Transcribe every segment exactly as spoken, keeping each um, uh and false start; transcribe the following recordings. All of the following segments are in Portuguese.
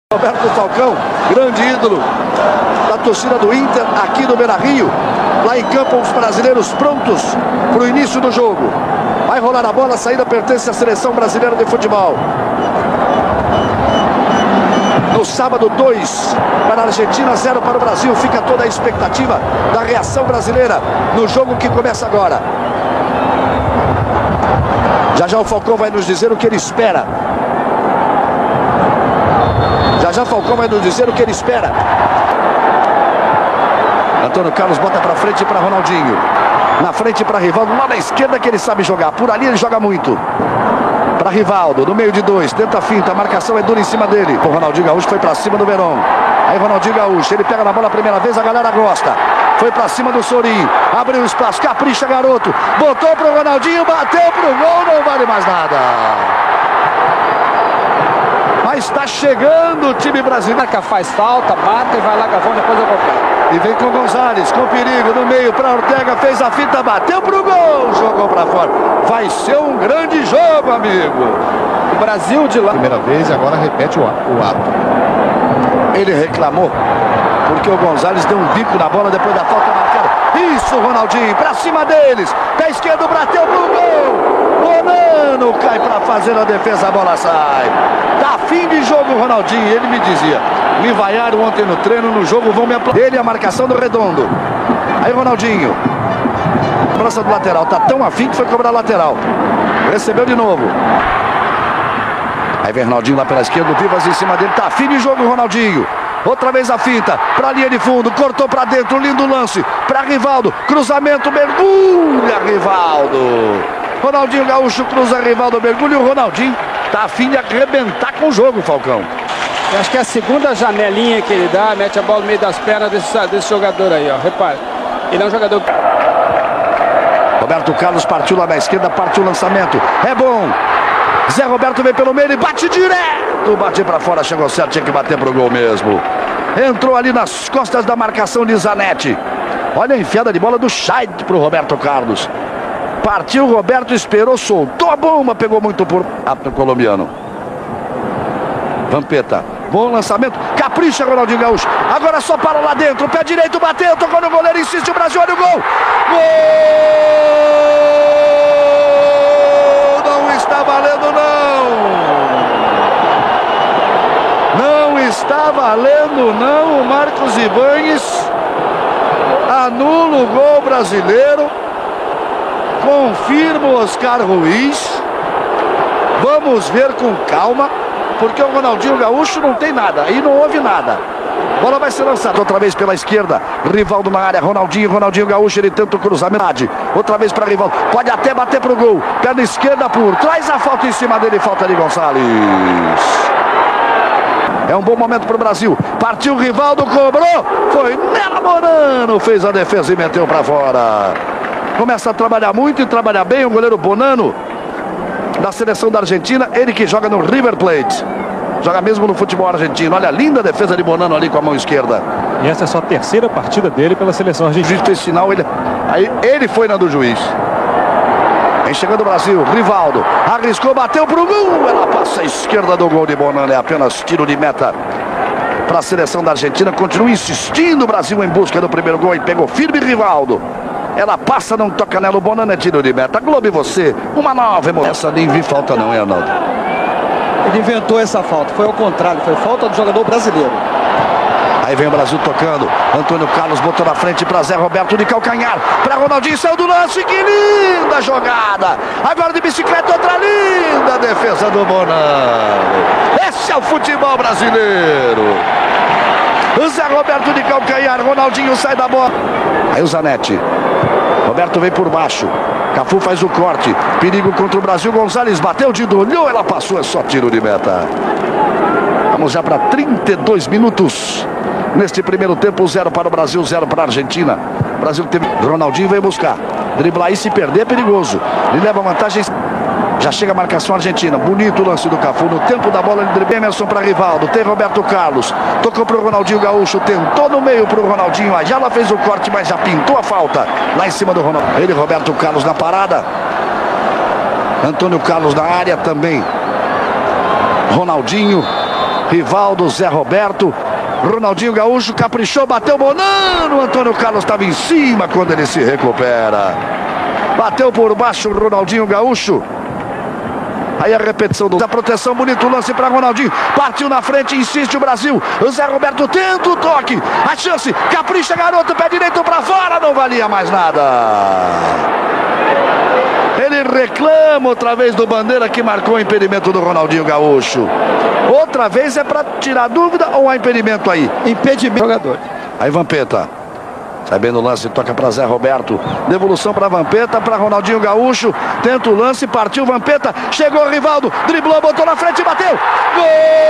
Roberto Falcão, grande ídolo da torcida do Inter aqui no Beira-Rio. Lá em campo os brasileiros prontos para o início do jogo. Vai rolar a bola, a saída pertence à seleção brasileira de futebol. No sábado, dois para a Argentina, zero para o Brasil. Fica toda a expectativa da reação brasileira no jogo que começa agora. Já já o Falcão vai nos dizer o que ele espera. Já já Falcão vai nos dizer o que ele espera. Antônio Carlos bota para frente para Ronaldinho. Na frente para Rivaldo, lá na esquerda que ele sabe jogar. Por ali ele joga muito. Para Rivaldo, no meio de dois, tenta a finta, a marcação é dura em cima dele. O Ronaldinho Gaúcho foi para cima do Verón. Aí Ronaldinho Gaúcho, ele pega na bola a primeira vez, a galera gosta. Foi para cima do Sorin, abriu espaço, capricha garoto. Botou pro Ronaldinho, bateu pro gol, não vale mais nada. Mas está chegando o time brasileiro. Marca, faz falta, bate e vai lá, Gavão, depois eu vou. E vem com Gonzalez, com perigo no meio para Ortega, fez a finta, bateu pro gol, jogou para fora. Vai ser um grande jogo, amigo. O Brasil de lá. Primeira vez e agora repete o, o ato. Ele reclamou porque o Gonzalez deu um bico na bola depois da falta marcada. Isso, Ronaldinho, para cima deles. Pé esquerdo, bateu pro gol. Bonano cai para fazer a defesa, a bola sai. Tá fim de jogo, Ronaldinho. Ele me dizia, me vaiaram ontem no treino, no jogo vão me aplaudir. Ele a marcação do Redondo. Aí Ronaldinho. Cobrança do lateral. Tá tão afim que foi cobrar lateral. Recebeu de novo. Aí vem Ronaldinho lá pela esquerda. O Vivas em cima dele. Tá fim de jogo, Ronaldinho. Outra vez a finta. Pra linha de fundo. Cortou pra dentro. Lindo lance. Pra Rivaldo. Cruzamento. Mergulha Rivaldo. Ronaldinho Gaúcho cruza Rivaldo. Mergulha. O Ronaldinho tá afim de arrebentar com o jogo, Falcão. Eu acho que é a segunda janelinha que ele dá, mete a bola no meio das pernas desse, desse jogador aí, ó. Repare, ele é um jogador... Roberto Carlos partiu lá na esquerda, partiu o lançamento. É bom. Zé Roberto vem pelo meio e bate direto. Bate pra fora, chegou certo, tinha que bater pro gol mesmo. Entrou ali nas costas da marcação de Zanetti. Olha a enfiada de bola do Scheid pro Roberto Carlos. Partiu, Roberto esperou, soltou a bomba, pegou muito por o colombiano. Vampeta, bom lançamento, capricha Ronaldinho Gaúcho, agora só para lá dentro, pé direito, bateu, tocou no goleiro, insiste o Brasil, olha o gol, gol, não está valendo não, não está valendo não, o Marcos Ibañez anula o gol brasileiro, confirma o Oscar Ruiz, vamos ver com calma, porque o Ronaldinho Gaúcho não tem nada, aí não houve nada. Bola vai ser lançada outra vez pela esquerda. Rivaldo na área, Ronaldinho, Ronaldinho Gaúcho, ele tenta o cruzamento. Outra vez para Rivaldo, pode até bater pro gol. Perna esquerda por trás, a falta em cima dele, falta de Gonçalves. É um bom momento para o Brasil. Partiu o Rivaldo, cobrou. Foi Nela Bonano, fez a defesa e meteu para fora. Começa a trabalhar muito e trabalhar bem o goleiro Bonano, da seleção da Argentina, ele que joga no River Plate, joga mesmo no futebol argentino. Olha a linda defesa de Bonano ali com a mão esquerda. E essa é só a terceira partida dele pela seleção argentina. O juiz fez sinal, ele, aí ele foi na do juiz. Vem chegando o Brasil, Rivaldo, arriscou, bateu pro gol, ela passa a esquerda do gol de Bonano, é apenas tiro de meta para a seleção da Argentina. Continua insistindo o Brasil em busca do primeiro gol e pegou firme Rivaldo. Ela passa, não toca nela, o Bonano é tiro de meta. Globo e você, uma nova emoção. Essa nem vi falta não, hein, Arnaldo? Ele inventou essa falta, foi ao contrário, foi falta do jogador brasileiro. Aí vem o Brasil tocando, Antônio Carlos botou na frente para Zé Roberto de calcanhar, para Ronaldinho, saiu do lance, que linda jogada. Agora de bicicleta, outra linda defesa do Bonano. Esse é o futebol brasileiro. O Zé Roberto de calcanhar, Ronaldinho sai da bola. Aí o Zanetti. Roberto vem por baixo. Cafu faz o corte. Perigo contra o Brasil. Gonzalez bateu de olhou, ela passou, é só tiro de meta. Vamos já para trinta e dois minutos. Neste primeiro tempo, zero para o Brasil, zero para a Argentina. O Brasil teve. Ronaldinho veio buscar. Driblar e se perder é perigoso. Ele leva vantagem. Já chega a marcação argentina. Bonito o lance do Cafu. No tempo da bola, ele driblou Emerson para Rivaldo. Tem Roberto Carlos. Tocou para o Ronaldinho Gaúcho. Tentou no meio para o Ronaldinho. A Ayala fez o corte, mas já pintou a falta. Lá em cima do Ronaldo. Ele, Roberto Carlos na parada. Antônio Carlos na área também. Ronaldinho. Rivaldo, Zé Roberto, Ronaldinho Gaúcho caprichou, bateu Bonano, Antônio Carlos estava em cima quando ele se recupera. Bateu por baixo o Ronaldinho Gaúcho. Aí a repetição da proteção, bonito lance para Ronaldinho. Partiu na frente, insiste o Brasil. O Zé Roberto tenta o toque. A chance, capricha garoto, pé direito para fora, não valia mais nada. Ele reclama outra vez do Bandeira que marcou o impedimento do Ronaldinho Gaúcho. Outra vez é para tirar dúvida ou há impedimento aí? Impedimento. Jogador. Aí Vampeta. Sai bem no lance, toca para Zé Roberto. Devolução para Vampeta, para Ronaldinho Gaúcho. Tenta o lance, partiu Vampeta. Chegou o Rivaldo, driblou, botou na frente e bateu. Gol!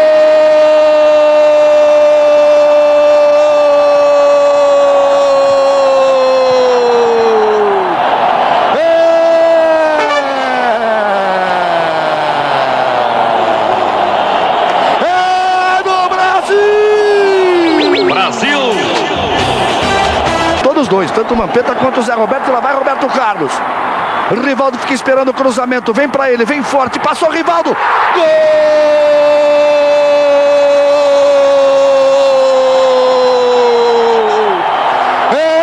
Os dois, tanto o Vampeta quanto o Zé Roberto. Lá vai Roberto Carlos. Rivaldo fica esperando o cruzamento. Vem pra ele, vem forte. Passou Rivaldo. Gol! É,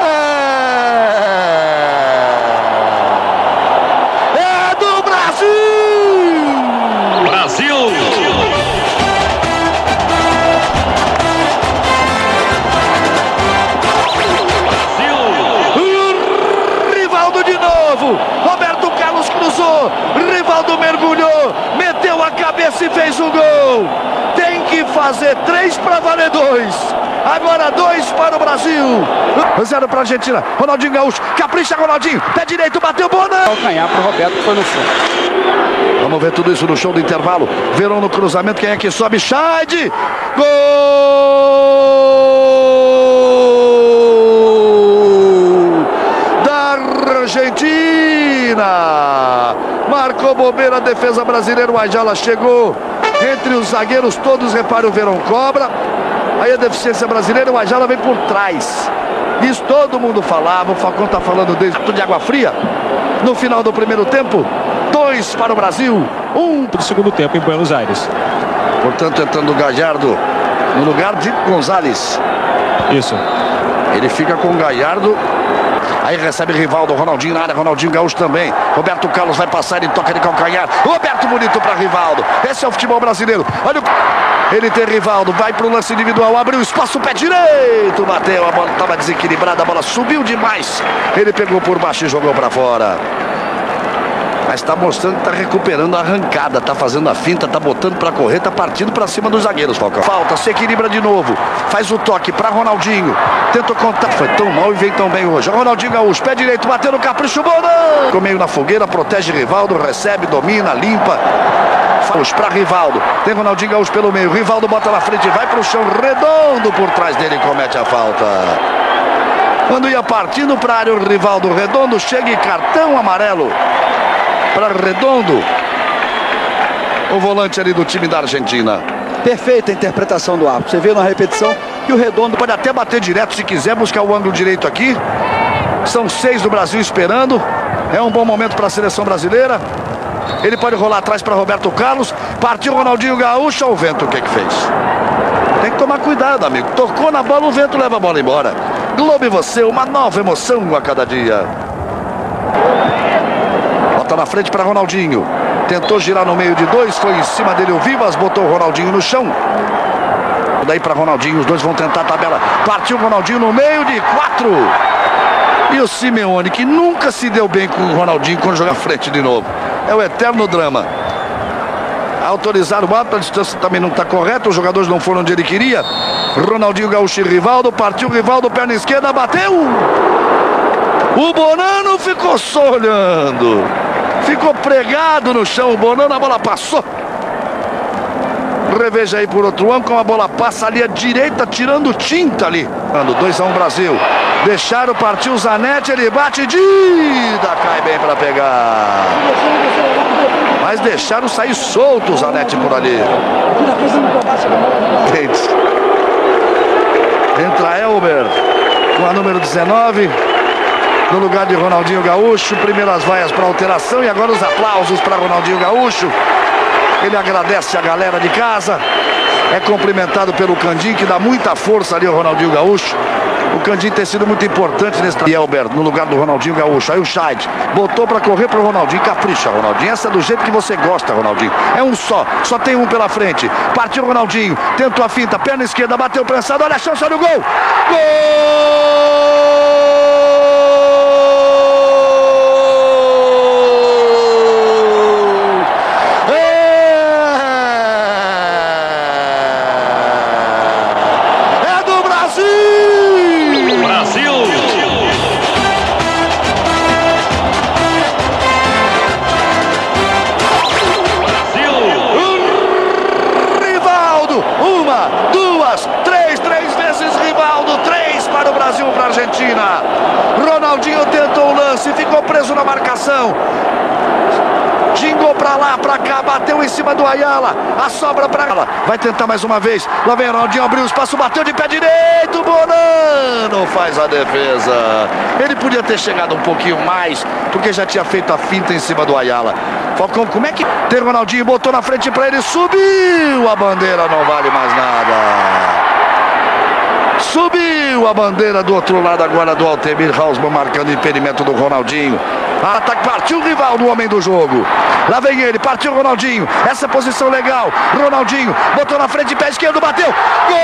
é do Brasil! Brasil! Roberto Carlos cruzou, Rivaldo mergulhou, meteu a cabeça e fez o gol. Tem que fazer três para valer dois. Agora dois para o Brasil. Zero para a Argentina. Ronaldinho Gaúcho, capricha Ronaldinho, pé direito, bateu Bonano. Calcanhar para o Roberto, que foi no chão. Vamos ver tudo isso no show do intervalo. Verão no cruzamento, quem é que sobe? Scheid! Gol! Argentina, marcou bobeira a defesa brasileira, o Ayala chegou entre os zagueiros todos, repare o Verão cobra, aí a deficiência brasileira, o Ayala vem por trás, isso todo mundo falava, o Falcão tá falando desde de água fria, no final do primeiro tempo, dois para o Brasil, um do segundo tempo em Buenos Aires. Portanto, entrando o Gallardo no lugar de Gonzalez. Isso. Ele fica com o Gallardo. Aí recebe Rivaldo, Ronaldinho na área, Ronaldinho Gaúcho também. Roberto Carlos vai passar, ele toca de calcanhar. Roberto bonito para Rivaldo. Esse é o futebol brasileiro. Olha o... Ele tem Rivaldo, vai para o lance individual, abriu espaço, pé direito, bateu, a bola estava desequilibrada, a bola subiu demais. Ele pegou por baixo e jogou para fora. Mas está mostrando que está recuperando a arrancada, está fazendo a finta, está botando para correr, está partindo para cima dos zagueiros, Falcão. Falta, se equilibra de novo, faz o toque para Ronaldinho, tenta o contato, foi tão mal e vem tão bem hoje. Ronaldinho Gaúcho, pé direito, bateu no capricho, Bonano! Ficou meio na fogueira, protege Rivaldo, recebe, domina, limpa. Para Rivaldo, tem Ronaldinho Gaúcho pelo meio, Rivaldo bota na frente, vai para o chão, Redondo por trás dele, comete a falta. Quando ia partindo para a área, o Rivaldo, Redondo chega e cartão amarelo para Redondo, o volante ali do time da Argentina. Perfeita a interpretação do árbitro. Você viu na repetição que o Redondo pode até bater direto se quiser, buscar o ângulo direito aqui. São seis do Brasil esperando. É um bom momento para a seleção brasileira. Ele pode rolar atrás para Roberto Carlos. Partiu Ronaldinho Gaúcho. O vento, o que que fez? Tem que tomar cuidado, amigo. Tocou na bola, o vento leva a bola embora. Globo e você, uma nova emoção a cada dia. Bota na frente para Ronaldinho. Tentou girar no meio de dois, foi em cima dele o Vivas, botou o Ronaldinho no chão. Daí para Ronaldinho, os dois vão tentar a tabela. Partiu o Ronaldinho no meio de quatro. E o Simeone, que nunca se deu bem com o Ronaldinho quando joga à frente de novo. É o eterno drama. Autorizar o ato, a distância também não está correta, os jogadores não foram onde ele queria. Ronaldinho Gaúcho e Rivaldo, partiu Rivaldo, perna esquerda, bateu. O Bonano ficou só olhando. Ficou pregado no chão o Bonano, a bola passou. Reveja aí por outro ângulo, como a bola passa ali à direita, tirando tinta ali. dois a um Brasil. Deixaram, partiu o Zanetti, ele bate, Dida, cai bem para pegar. Mas deixaram sair solto o Zanetti por ali. Entra Elber com a número dezenove. No lugar de Ronaldinho Gaúcho, primeiras vaias para alteração e agora os aplausos para Ronaldinho Gaúcho. Ele agradece a galera de casa. É cumprimentado pelo Candinho, que dá muita força ali ao Ronaldinho Gaúcho. O Candinho tem sido muito importante nesse trabalho. Elber no lugar do Ronaldinho Gaúcho. Aí o Scheid botou pra correr pro Ronaldinho. Capricha, Ronaldinho. Essa é do jeito que você gosta, Ronaldinho. É um só. Só tem um pela frente. Partiu o Ronaldinho. Tentou a finta. Perna esquerda. Bateu prensado. Olha a chance. Olha o gol. Gol! Para a Argentina. Ronaldinho tentou o lance, ficou preso na marcação. Gingou para lá, para cá, bateu em cima do Ayala. A sobra para ela. Vai tentar mais uma vez. Lá vem Ronaldinho, abriu o espaço, bateu de pé direito. Bonano faz a defesa. Ele podia ter chegado um pouquinho mais, porque já tinha feito a finta em cima do Ayala. Falcão, como é que tem Ronaldinho? Botou na frente para ele, subiu. A bandeira não vale mais nada. Subiu a bandeira do outro lado agora do Altemir Hausmann, marcando o impedimento do Ronaldinho. Ataque, partiu o rival do homem do jogo. Lá vem ele, partiu o Ronaldinho. Essa posição legal. Ronaldinho botou na frente, pé esquerdo, bateu. Gol!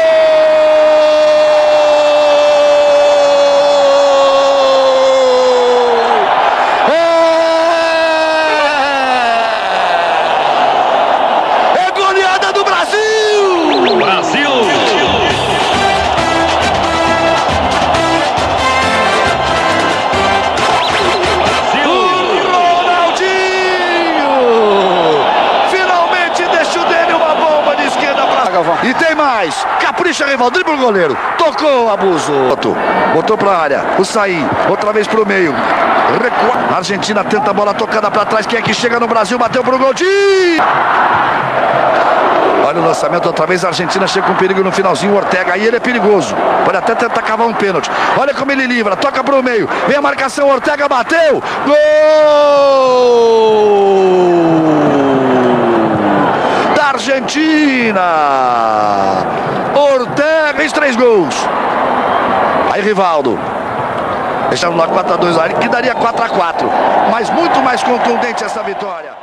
É, é goleada do Brasil! Brasil! E tem mais. Capricha, rival. Dribla o goleiro. Tocou, abuso. Botou pra área. O Saí. Outra vez pro meio. Recua. A Argentina tenta a bola tocada pra trás. Quem é que chega no Brasil? Bateu pro gol. Olha o lançamento outra vez. A Argentina chega com perigo no finalzinho. O Ortega. Aí ele é perigoso. Pode até tentar cavar um pênalti. Olha como ele livra. Toca pro meio. Vem a marcação. Ortega bateu. Gol! Argentina, Ortega fez três gols. Aí Rivaldo, deixando lá quatro a dois, que daria quatro a quatro, mas muito mais contundente essa vitória.